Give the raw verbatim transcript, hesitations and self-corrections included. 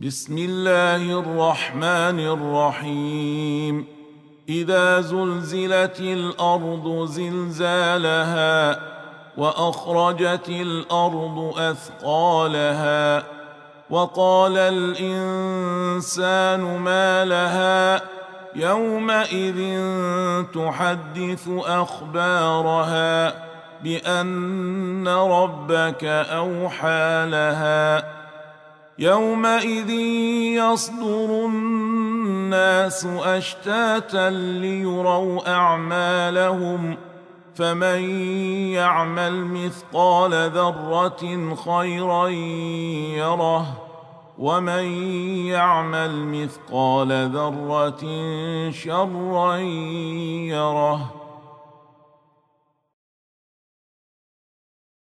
بسم الله الرحمن الرحيم إذا زلزلت الأرض زلزالها وأخرجت الأرض أثقالها وقال الإنسان ما لها يومئذ تحدث أخبارها بأن ربك أوحى لها يومئذ يصدر الناس أشتاتا ليروا أعمالهم فمن يعمل مثقال ذرة خيرا يره ومن يعمل مثقال ذرة شرا يره